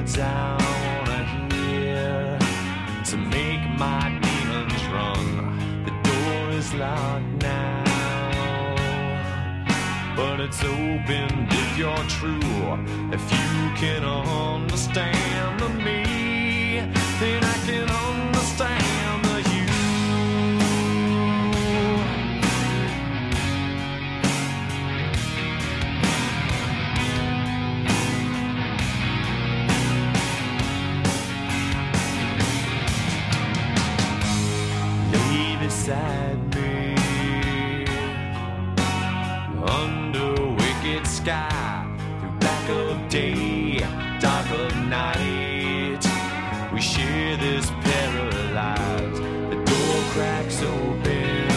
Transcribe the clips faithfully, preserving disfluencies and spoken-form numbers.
words I wanna hear to make my demons run. The door is locked now, but it's open if you're true. If you can understand the me, then I can understand the you. Lay beside me under wicked sky, through black of day, dark of night. We share this paralyzed. The door cracks open,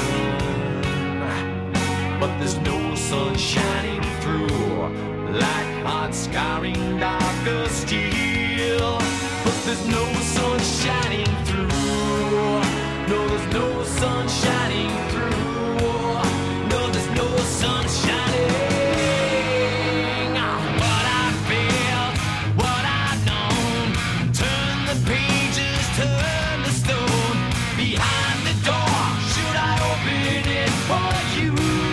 but there's no sun shining through, like hot scarring darker steel. But there's no sun shining through. No, there's no sun shining through. No, there's no sun shining. What I felt, what I've known. Turn the pages, turn the stone. Behind the door, should I open it for you?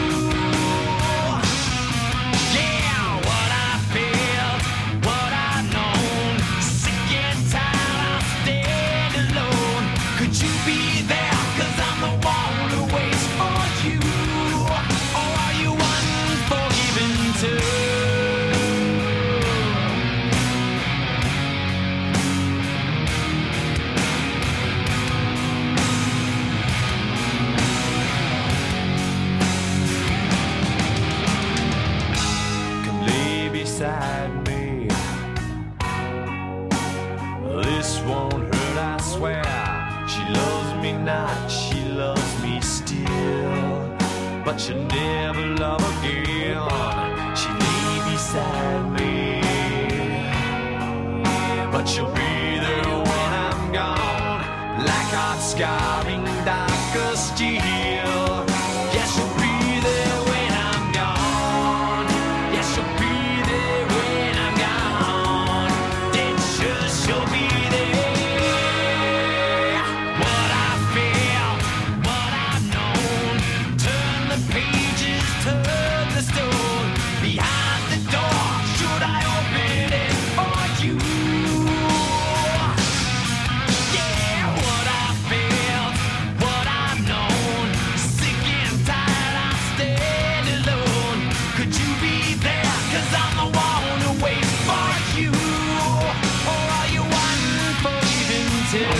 Yeah, what I felt, what I've known. Sick and tired, I'll stand alone. Could you be there? 'Cause I'm the one who waits for you. Or are you unforgiven too? Come lay beside me. This won't hurt, I swear. She loves me not, she loves me still, but she'll never love again. She lay beside me, but she'll be there when I'm gone, like hot scarring darker steel. Yes, she'll be there when I'm gone. Yes, she'll be there when I'm gone. Then sure she'll be there. What I feel, what I've known. Turn the pages, turn the stone. Behind the door, should I open it for you? Yeah, what I feel, what I've known. Sick and tired, I stand alone. Could you be there? 'Cause I'm the one who waits for you. Or are you unforgiven too?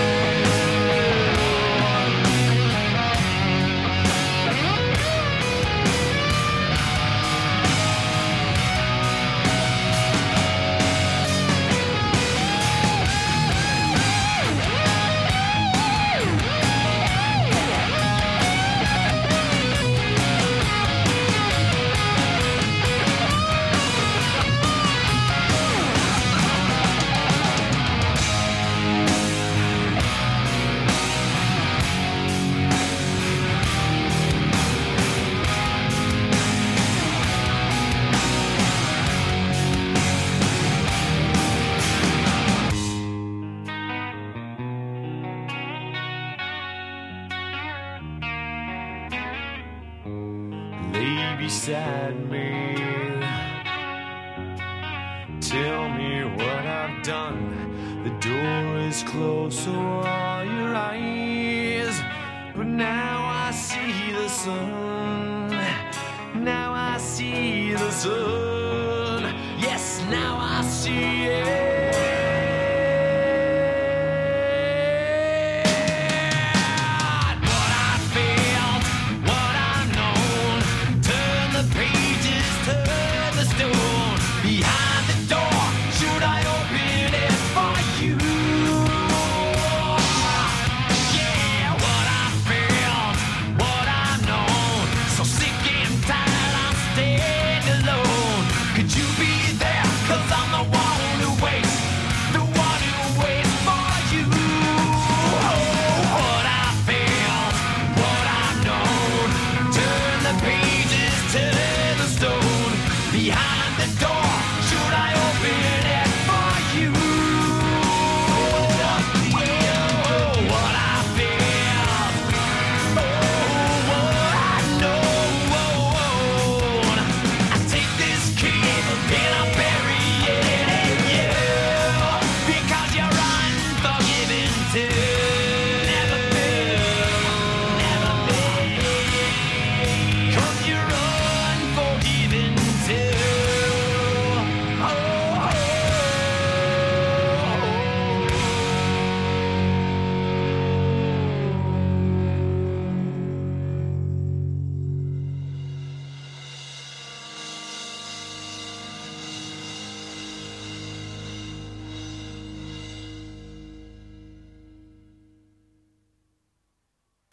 Lay beside me. Tell me what I've done. The door is closed, so are your eyes. But now I see the sun. Now I see the sun. Yes, now I see